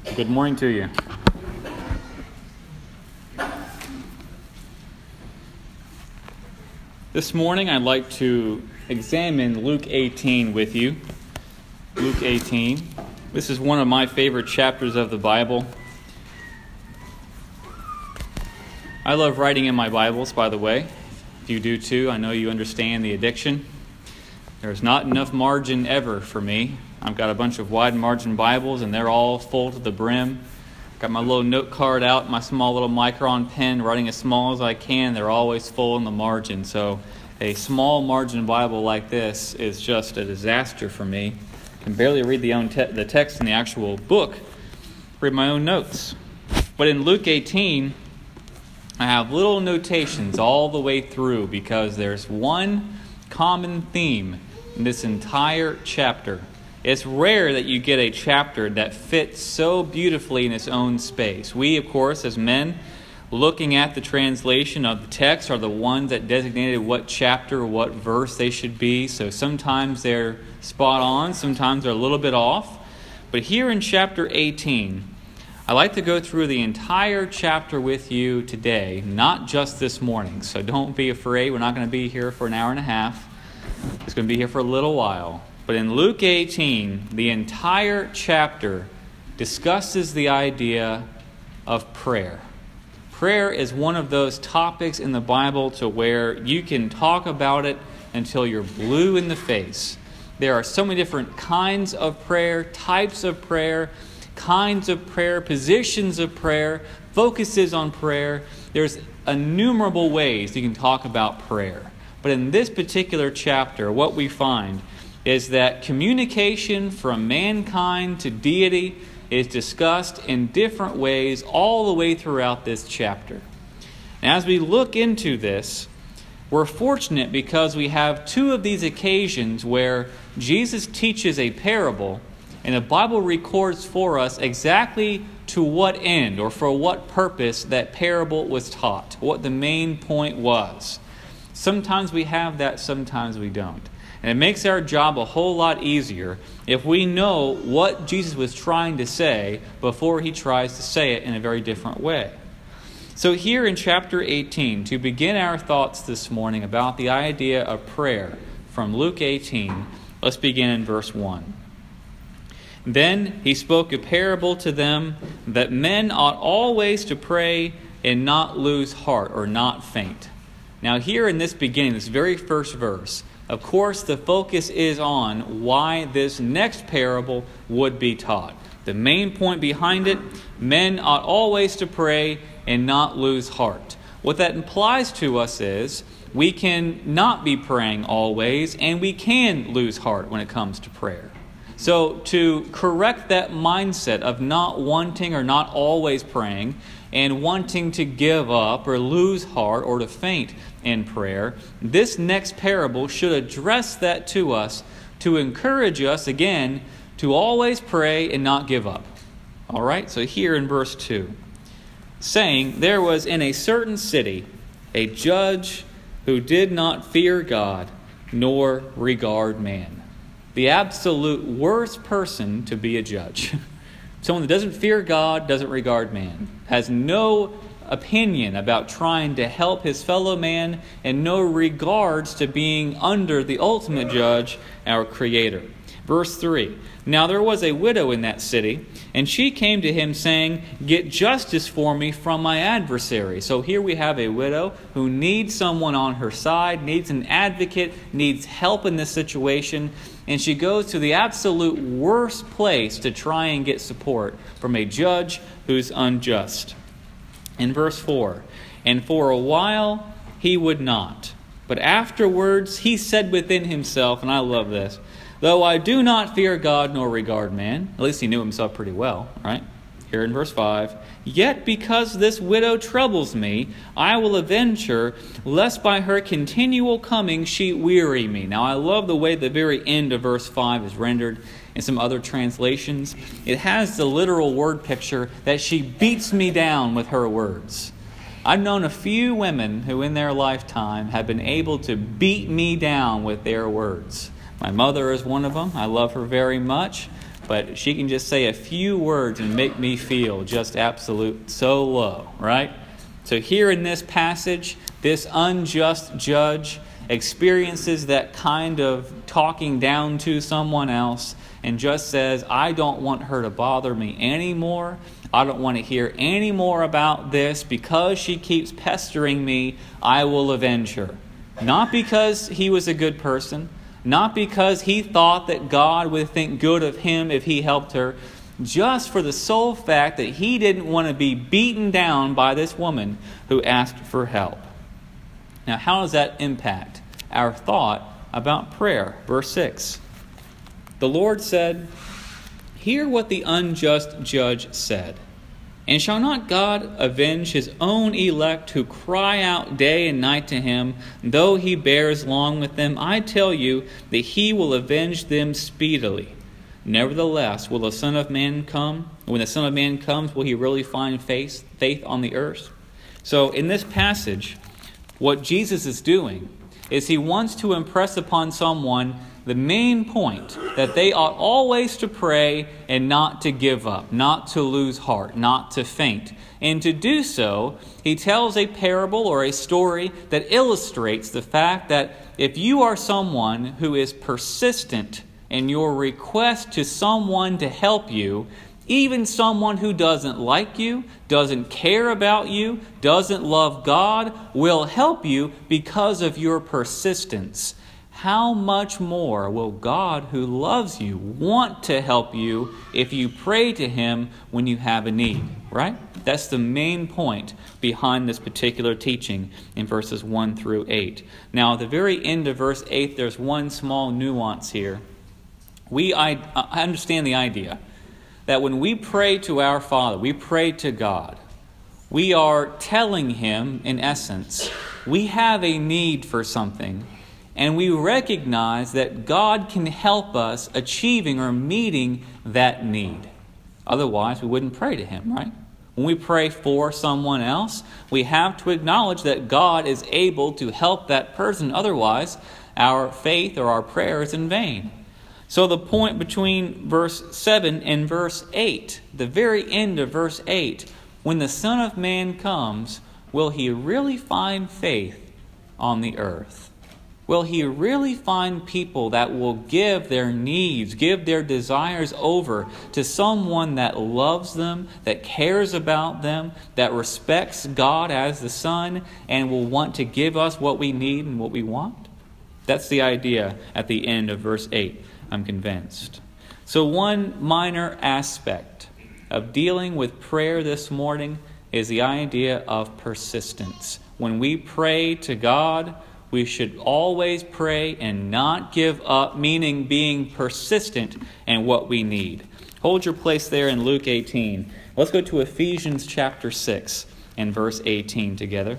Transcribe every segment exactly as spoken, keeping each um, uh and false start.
Good morning to you. This morning I'd like to examine Luke eighteen with you. Luke eighteen. This is one of my favorite chapters of the Bible. I love writing in my Bibles, by the way. If you do too, I know you understand the addiction. There's not enough margin ever for me. I've got a bunch of wide margin Bibles, and they're all full to the brim. Got my little note card out, my small little Micron pen, writing as small as I can. They're always full in the margin. So a small margin Bible like this is just a disaster for me. I can barely read the, own te- the text in the actual book, read my own notes. But in Luke eighteen, I have little notations all the way through because there's one common theme in this entire chapter. It's rare that you get a chapter that fits so beautifully in its own space. We, of course, as men, looking at the translation of the text, are the ones that designated what chapter, what verse they should be. So sometimes they're spot on, sometimes they're a little bit off. But here in chapter eighteen, I like to go through the entire chapter with you today, not just this morning. So don't be afraid. We're not going to be here for an hour and a half. It's going to be here for a little while. But in Luke eighteen, the entire chapter discusses the idea of prayer. Prayer is one of those topics in the Bible to where you can talk about it until you're blue in the face. There are so many different kinds of prayer, types of prayer, kinds of prayer, positions of prayer, focuses on prayer. There's innumerable ways you can talk about prayer. But in this particular chapter, what we find is that communication from mankind to deity is discussed in different ways all the way throughout this chapter. And as we look into this, we're fortunate because we have two of these occasions where Jesus teaches a parable and the Bible records for us exactly to what end or for what purpose that parable was taught, what the main point was. Sometimes we have that, sometimes we don't. And it makes our job a whole lot easier if we know what Jesus was trying to say before he tries to say it in a very different way. So here in chapter eighteen, to begin our thoughts this morning about the idea of prayer from Luke eighteen, let's begin in verse one. Then he spoke a parable to them that men ought always to pray and not lose heart or not faint. Now here in this beginning, this very first verse, of course, the focus is on why this next parable would be taught. The main point behind it, men ought always to pray and not lose heart. What that implies to us is we can not be praying always, and we can lose heart when it comes to prayer. So to correct that mindset of not wanting or not always praying and wanting to give up or lose heart or to faint in prayer, this next parable should address that to us to encourage us, again, to always pray and not give up. All right, so here in verse two, saying, there was in a certain city a judge who did not fear God nor regard man. The absolute worst person to be a judge. Someone that doesn't fear God, doesn't regard man, has no opinion about trying to help his fellow man, and no regards to being under the ultimate judge, our Creator. Verse three, now there was a widow in that city, and she came to him saying, get justice for me from my adversary. So here we have a widow who needs someone on her side, needs an advocate, needs help in this situation, and she goes to the absolute worst place to try and get support from a judge who's unjust. In verse four, and for a while he would not, but afterwards he said within himself, and I love this, though I do not fear God nor regard man, at least he knew himself pretty well, right? Here in verse five, yet because this widow troubles me, I will avenge her, lest by her continual coming she weary me. Now I love the way the very end of verse five is rendered in some other translations. It has the literal word picture that she beats me down with her words. I've known a few women who in their lifetime have been able to beat me down with their words. My mother is one of them. I love her very much. but she can just say a few words and make me feel just absolute so low, right? So here in this passage, this unjust judge experiences that kind of talking down to someone else and just says, I don't want her to bother me anymore. I don't want to hear any more about this. Because she keeps pestering me, I will avenge her. Not because he was a good person, not because he thought that God would think good of him if he helped her, just for the sole fact that he didn't want to be beaten down by this woman who asked for help. Now, how does that impact our thought about prayer? Verse six. The Lord said, hear what the unjust judge said. And shall not God avenge his own elect who cry out day and night to him, though he bears long with them? I tell you that he will avenge them speedily. Nevertheless, will the Son of Man come? When the Son of Man comes, will he really find faith, faith on the earth? So in this passage, what Jesus is doing is he wants to impress upon someone the main point, that they ought always to pray and not to give up, not to lose heart, not to faint. And to do so, he tells a parable or a story that illustrates the fact that if you are someone who is persistent in your request to someone to help you, even someone who doesn't like you, doesn't care about you, doesn't love God, will help you because of your persistence. How much more will God, who loves you, want to help you if you pray to him when you have a need, right? That's the main point behind this particular teaching in verses one through eight. Now, at the very end of verse eight, there's one small nuance here. We, I, I understand the idea that when we pray to our Father, we pray to God, we are telling him, in essence, we have a need for something, and we recognize that God can help us achieving or meeting that need. Otherwise, we wouldn't pray to him, right? When we pray for someone else, we have to acknowledge that God is able to help that person. Otherwise, our faith or our prayer is in vain. So the point between verse seven and verse eight, the very end of verse eight, when the Son of Man comes, will he really find faith on the earth? Will he really find people that will give their needs, give their desires over to someone that loves them, that cares about them, that respects God as the Son, and will want to give us what we need and what we want? That's the idea at the end of verse eight, I'm convinced. So one minor aspect of dealing with prayer this morning is the idea of persistence. When we pray to God, we should always pray and not give up, meaning being persistent in what we need. Hold your place there in Luke eighteen. Let's go to Ephesians chapter six and verse eighteen together.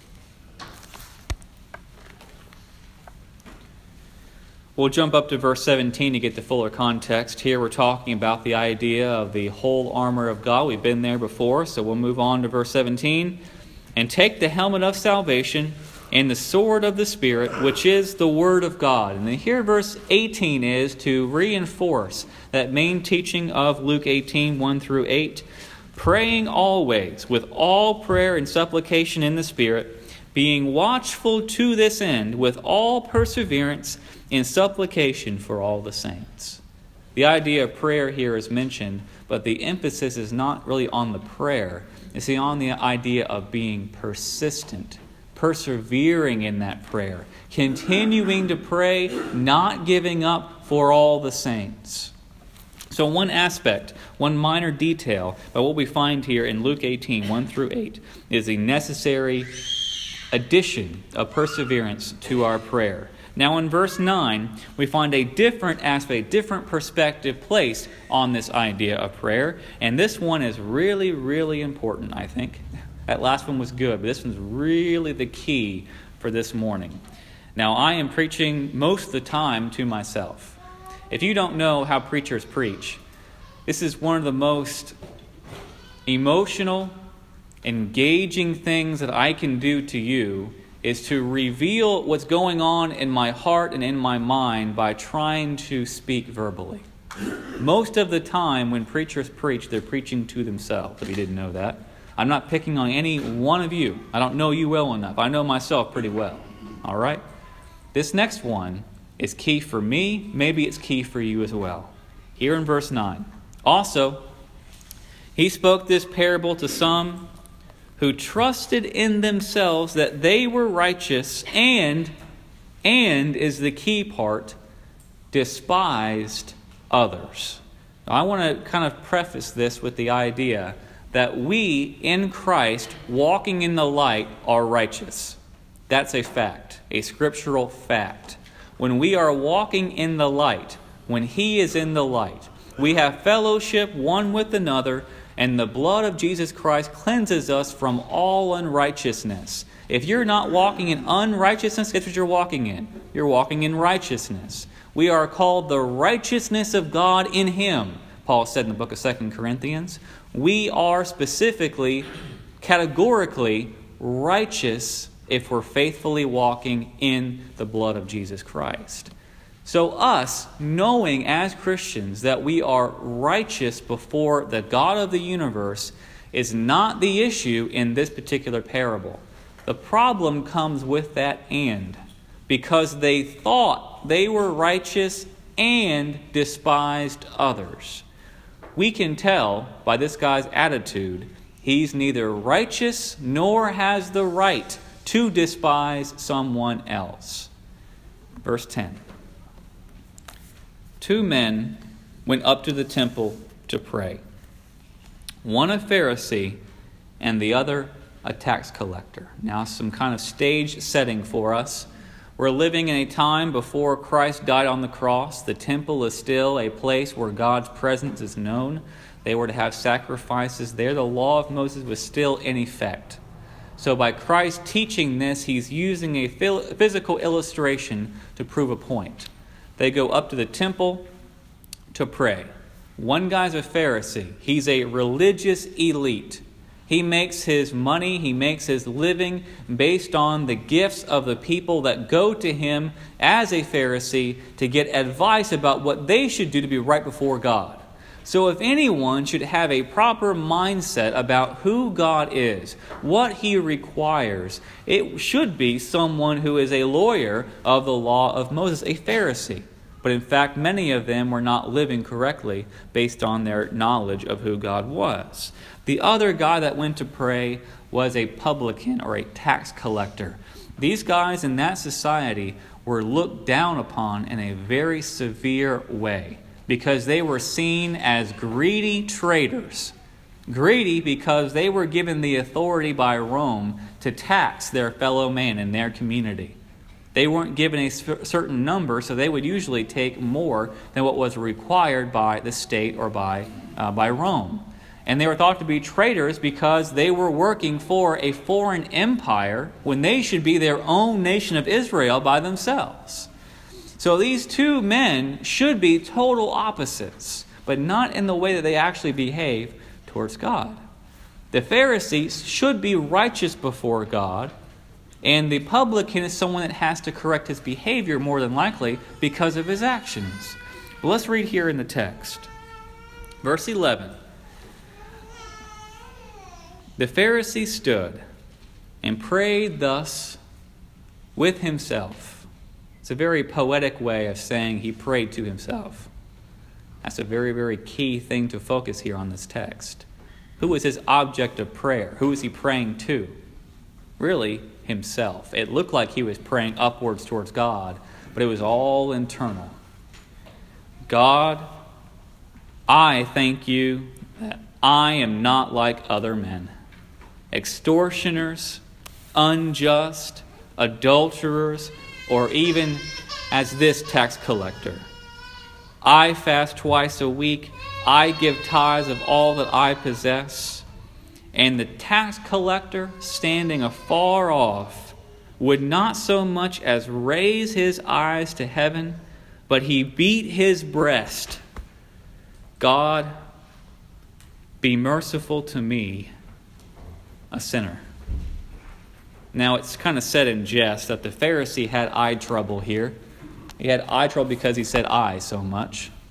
We'll jump up to verse seventeen to get the fuller context. Here we're talking about the idea of the whole armor of God. We've been there before, so we'll move on to verse seventeen. And take the helmet of salvation and the sword of the Spirit, which is the Word of God. And then here verse eighteen is to reinforce that main teaching of Luke eighteen, one through eight. Praying always with all prayer and supplication in the Spirit, being watchful to this end with all perseverance in supplication for all the saints. The idea of prayer here is mentioned, but the emphasis is not really on the prayer. It's on the idea of being persistent, persevering in that prayer, continuing to pray, not giving up for all the saints. So one aspect, one minor detail about what we find here in Luke eighteen, one through eight, is the necessary addition of perseverance to our prayer. Now in verse nine, we find a different aspect, a different perspective placed on this idea of prayer. And this one is really, really important, I think. That last one was good, but this one's really the key for this morning. Now, I am preaching most of the time to myself. If you don't know how preachers preach, this is one of the most emotional, engaging things that I can do to you, is to reveal what's going on in my heart and in my mind by trying to speak verbally. Most of the time when preachers preach, they're preaching to themselves, if you didn't know that. I'm not picking on any one of you. I don't know you well enough. I know myself pretty well. All right? This next one is key for me. Maybe it's key for you as well. Here in verse nine. Also, he spoke this parable to some who trusted in themselves that they were righteous and, and is the key part, despised others. Now, I want to kind of preface this with the idea that we in Christ, walking in the light, are righteous. That's a fact, a scriptural fact. When we are walking in the light, when He is in the light, we have fellowship one with another, and the blood of Jesus Christ cleanses us from all unrighteousness. If you're not walking in unrighteousness, guess what you're walking in? You're walking in righteousness. We are called the righteousness of God in Him, Paul said in the book of Second Corinthians. We are specifically, categorically righteous if we're faithfully walking in the blood of Jesus Christ. So us, knowing as Christians that we are righteous before the God of the universe, is not the issue in this particular parable. The problem comes with that and, because they thought they were righteous and despised others. We can tell by this guy's attitude, he's neither righteous nor has the right to despise someone else. Verse ten. Two men went up to the temple to pray. One a Pharisee and the other a tax collector. Now some kind of stage setting for us. We're living in a time before Christ died on the cross. The temple is still a place where God's presence is known. They were to have sacrifices there. The law of Moses was still in effect. So by Christ teaching this, He's using a physical illustration to prove a point. They go up to the temple to pray. One guy's a Pharisee. He's a religious elite. He makes his money, he makes his living based on the gifts of the people that go to him as a Pharisee to get advice about what they should do to be right before God. So if anyone should have a proper mindset about who God is, what He requires, it should be someone who is a lawyer of the law of Moses, a Pharisee. But in fact, many of them were not living correctly based on their knowledge of who God was. The other guy that went to pray was a publican or a tax collector. These guys in that society were looked down upon in a very severe way because they were seen as greedy traitors. Greedy because they were given the authority by Rome to tax their fellow man in their community. They weren't given a certain number, so they would usually take more than what was required by the state or by, uh, by Rome. And they were thought to be traitors because they were working for a foreign empire when they should be their own nation of Israel by themselves. So these two men should be total opposites, but not in the way that they actually behave towards God. The Pharisees should be righteous before God, and the publican is someone that has to correct his behavior more than likely because of his actions. But let's read here in the text. Verse eleven. The Pharisee stood and prayed thus with himself. It's a very poetic way of saying he prayed to himself. That's a very, very key thing to focus here on this text. Who was his object of prayer? Who was he praying to? Really, himself. It looked like he was praying upwards towards God, but it was all internal. God, I thank you that I am not like other men. Extortioners, unjust, adulterers, or even as this tax collector. I fast twice a week. I give tithes of all that I possess. And the tax collector, standing afar off, would not so much as raise his eyes to heaven, but he beat his breast. God, be merciful to me, a sinner. Now, it's kind of said in jest that the Pharisee had eye trouble here. He had eye trouble because he said I so much.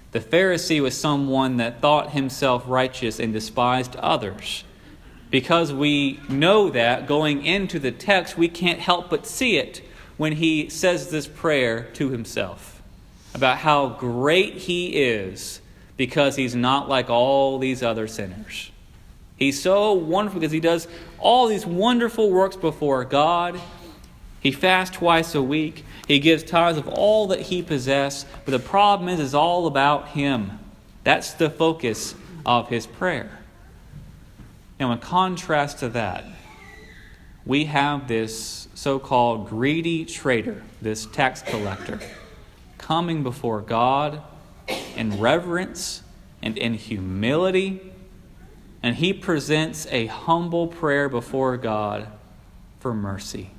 The Pharisee was someone that thought himself righteous and despised others. Because we know that, going into the text, we can't help but see it when he says this prayer to himself about how great he is because he's not like all these other sinners. He's so wonderful because he does all these wonderful works before God. He fasts twice a week. He gives tithes of all that he possesses. But the problem is, it's all about him. That's the focus of his prayer. Now, in contrast to that, we have this so-called greedy traitor, this tax collector, coming before God in reverence and in humility. And he presents a humble prayer before God for mercy.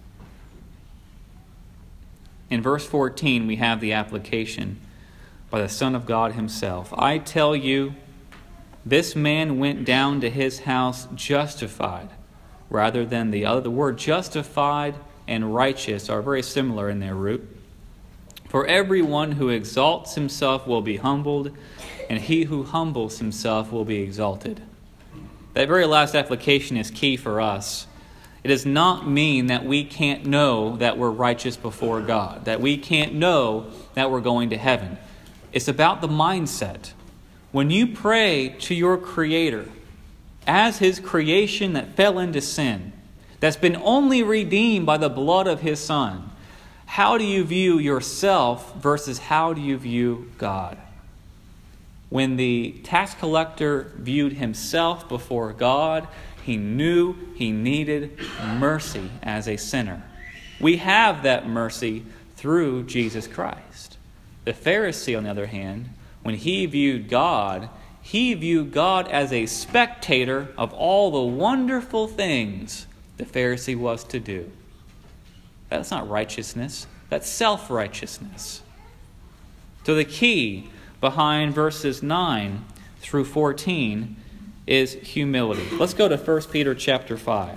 In verse fourteen, we have the application by the Son of God himself. I tell you, this man went down to his house justified, rather than the other. The word justified and righteous are very similar in their root. For everyone who exalts himself will be humbled, and he who humbles himself will be exalted. That very last application is key for us. It does not mean that we can't know that we're righteous before God, that we can't know that we're going to heaven. It's about the mindset. When you pray to your Creator as His creation that fell into sin, that's been only redeemed by the blood of His Son, how do you view yourself versus how do you view God? When the tax collector viewed himself before God, he knew he needed mercy as a sinner. We have that mercy through Jesus Christ. The Pharisee, on the other hand, when he viewed God, he viewed God as a spectator of all the wonderful things the Pharisee was to do. That's not righteousness. That's self-righteousness. So the key behind verses nine through fourteen is humility. Let's go to First Peter chapter five.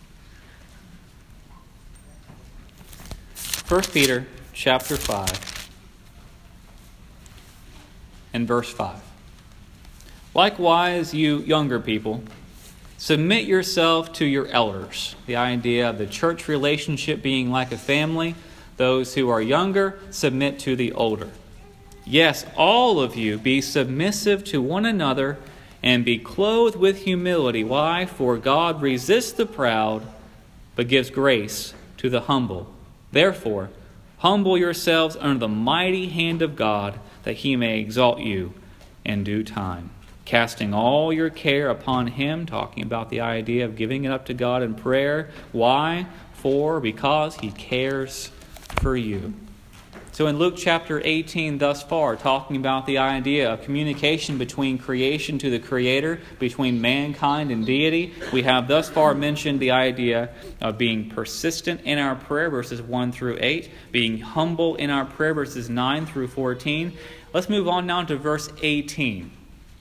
First Peter chapter five and verse five. Likewise, you younger people, submit yourself to your elders. The idea of the church relationship being like a family. Those who are younger submit to the older. Yes, all of you be submissive to one another and be clothed with humility. Why? For God resists the proud, but gives grace to the humble. Therefore, humble yourselves under the mighty hand of God, that He may exalt you in due time. Casting all your care upon Him, talking about the idea of giving it up to God in prayer. Why? For, because He cares for you. So in Luke chapter eighteen thus far, talking about the idea of communication between creation to the Creator, between mankind and deity, we have thus far mentioned the idea of being persistent in our prayer, verses one through eight, being humble in our prayer, verses nine through fourteen. Let's move on now to verse eighteen.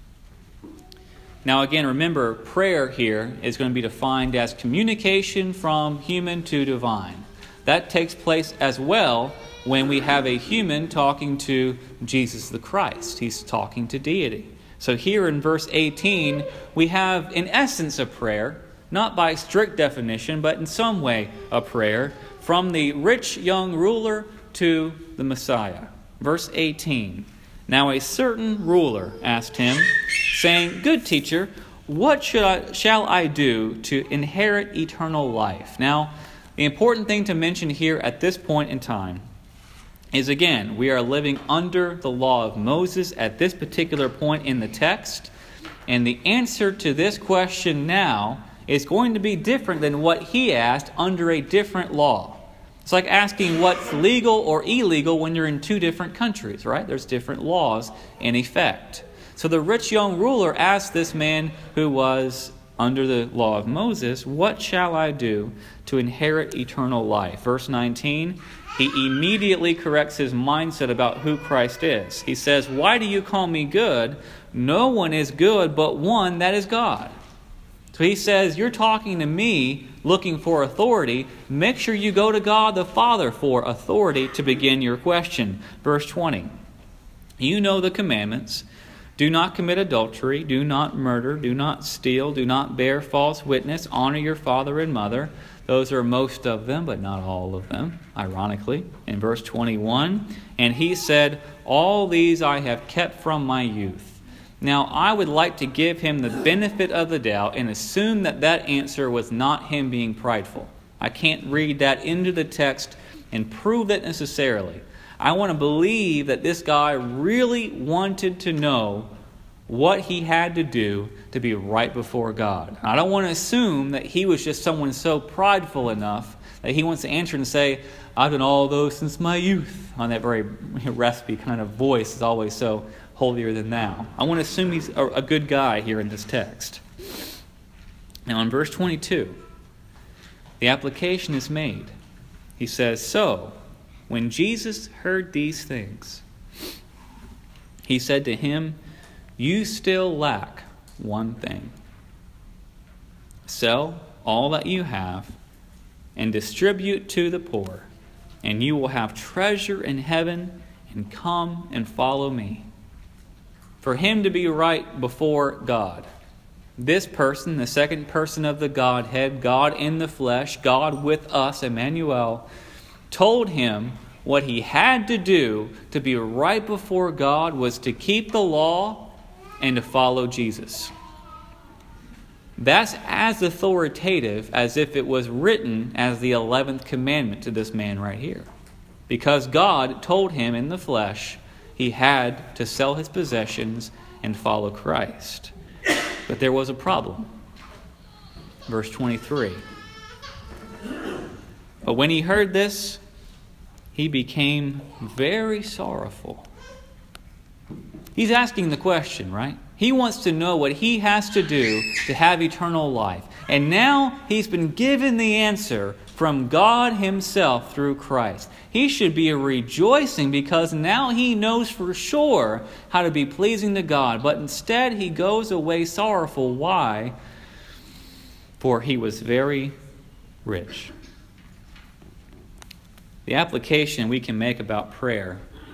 Now again, remember, prayer here is going to be defined as communication from human to divine. That takes place as well when we have a human talking to Jesus the Christ. He's talking to deity. So here in verse eighteen, we have in essence a prayer, not by strict definition, but in some way a prayer, from the rich young ruler to the Messiah. Verse eighteen. Now a certain ruler asked him, saying, Good teacher, what should I, shall I do to inherit eternal life? Now, the important thing to mention here at this point in time is, again, we are living under the law of Moses at this particular point in the text. And the answer to this question now is going to be different than what he asked under a different law. It's like asking what's legal or illegal when you're in two different countries, right? There's different laws in effect. So the rich young ruler asked this man who was under the law of Moses, what shall I do to inherit eternal life? Verse nineteen, he immediately corrects his mindset about who Christ is. He says, why do you call me good? No one is good but one, that is God. So he says, you're talking to me looking for authority. Make sure you go to God the Father for authority to begin your question. Verse twenty, You know the commandments. Do not commit adultery, do not murder, do not steal, do not bear false witness, honor your father and mother. Those are most of them, but not all of them, ironically. In verse twenty-one, and he said, all these I have kept from my youth. Now I would like to give him the benefit of the doubt and assume that that answer was not him being prideful. I can't read that into the text and prove that necessarily. I want to believe that this guy really wanted to know what he had to do to be right before God. I don't want to assume that he was just someone so prideful enough that he wants to answer and say, I've done all those since my youth. On that very raspy kind of voice is always so holier than thou. I want to assume he's a, a good guy here in this text. Now in verse twenty-two, the application is made. He says, so, when Jesus heard these things, he said to him, you still lack one thing. Sell all that you have and distribute to the poor, and you will have treasure in heaven, and come and follow me. For him to be right before God, this person, the second person of the Godhead, God in the flesh, God with us, Emmanuel, told him what he had to do to be right before God was to keep the law and to follow Jesus. That's as authoritative as if it was written as the eleventh commandment to this man right here. Because God told him in the flesh he had to sell his possessions and follow Christ. But there was a problem. Verse twenty-three. But when he heard this, he became very sorrowful. He's asking the question, right? He wants to know what he has to do to have eternal life. And now he's been given the answer from God himself through Christ. He should be rejoicing because now he knows for sure how to be pleasing to God. But instead he goes away sorrowful. Why? For he was very rich. The application we can make about prayer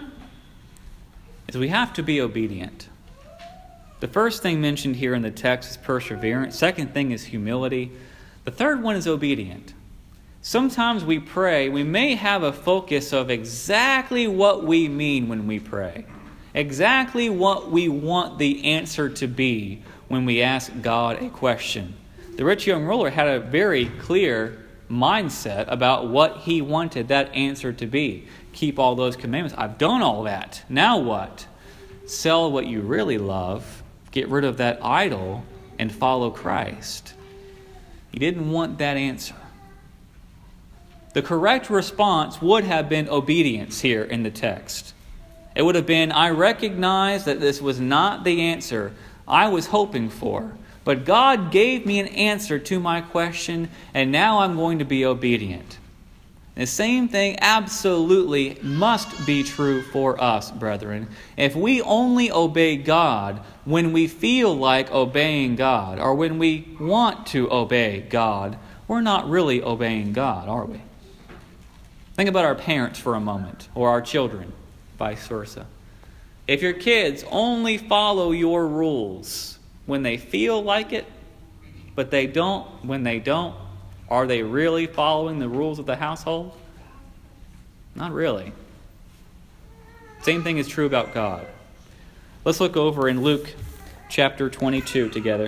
is we have to be obedient. The first thing mentioned here in the text is perseverance. Second thing is humility. The third one is obedient. Sometimes we pray, we may have a focus of exactly what we mean when we pray. Exactly what we want the answer to be when we ask God a question. The rich young ruler had a very clear mindset about what he wanted that answer to be. Keep all those commandments. I've done all that. Now what? Sell what you really love, get rid of that idol, and follow Christ. He didn't want that answer. The correct response would have been obedience here in the text. It would have been, I recognize that this was not the answer I was hoping for. But God gave me an answer to my question, and now I'm going to be obedient. The same thing absolutely must be true for us, brethren. If we only obey God when we feel like obeying God, or when we want to obey God, we're not really obeying God, are we? Think about our parents for a moment, or our children, vice versa. If your kids only follow your rules when they feel like it, but they don't when they don't, are they really following the rules of the household? Not really. Same thing is true about God. Let's look over in Luke chapter twenty-two together.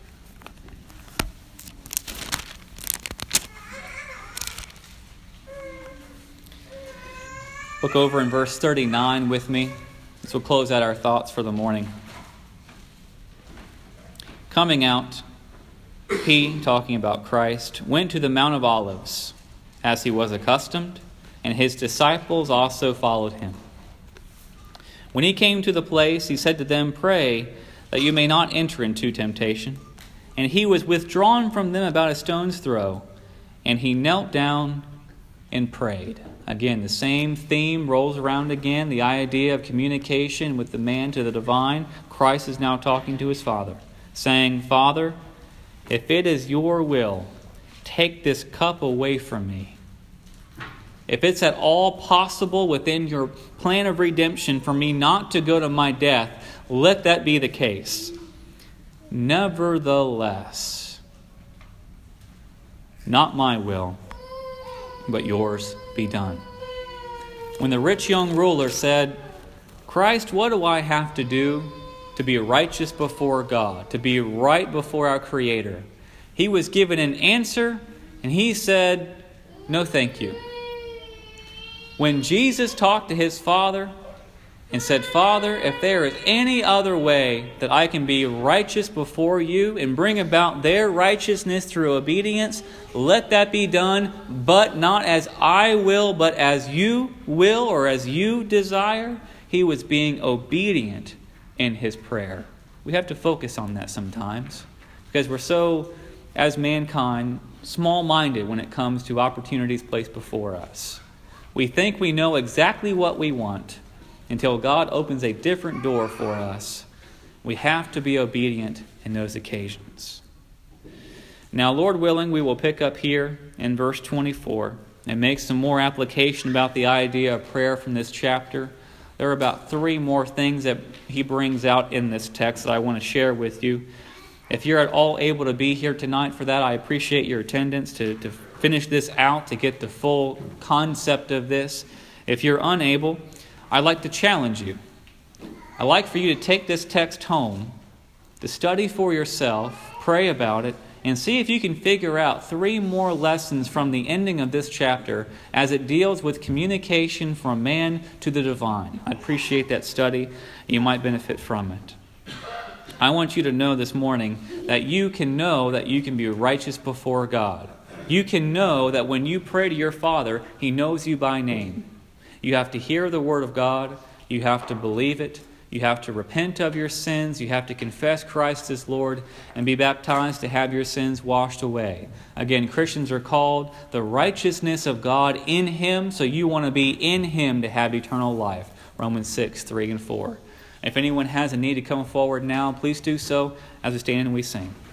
Look over in verse thirty-nine with me. This will close out our thoughts for the morning. Coming out, he, talking about Christ, went to the Mount of Olives, as he was accustomed, and his disciples also followed him. When he came to the place, he said to them, pray that you may not enter into temptation. And he was withdrawn from them about a stone's throw, and he knelt down and prayed. Again, the same theme rolls around again, the idea of communication with the man to the divine. Christ is now talking to his Father, saying, Father, if it is your will, take this cup away from me. if it's at all possible within your plan of redemption for me not to go to my death, let that be the case. Nevertheless, not my will, but yours be done. When the rich young ruler said, Christ, what do I have to do to be righteous before God, to be right before our Creator? He was given an answer, and he said, no, thank you. When Jesus talked to his Father and said, Father, if there is any other way that I can be righteous before you and bring about their righteousness through obedience, let that be done, but not as I will, but as you will or as you desire. He was being obedient in his prayer. We have to focus on that sometimes because we're so, as mankind, small-minded when it comes to opportunities placed before us. We think we know exactly what we want until God opens a different door for us. We have to be obedient in those occasions. Now, Lord willing, we will pick up here in verse twenty-four and make some more application about the idea of prayer from this chapter. There are about three more things that he brings out in this text that I want to share with you. If you're at all able to be here tonight for that, I appreciate your attendance to, to finish this out, to get the full concept of this. If you're unable, I'd like to challenge you. I'd like for you to take this text home, to study for yourself, pray about it, and see if you can figure out three more lessons from the ending of this chapter as it deals with communication from man to the divine. I appreciate that study. You might benefit from it. I want you to know this morning that you can know that you can be righteous before God. You can know that when you pray to your Father, He knows you by name. You have to hear the Word of God. You have to believe it. You have to repent of your sins. You have to confess Christ as Lord and be baptized to have your sins washed away. Again, Christians are called the righteousness of God in Him, so you want to be in Him to have eternal life. Romans six, three and four. If anyone has a need to come forward now, please do so as we stand and we sing.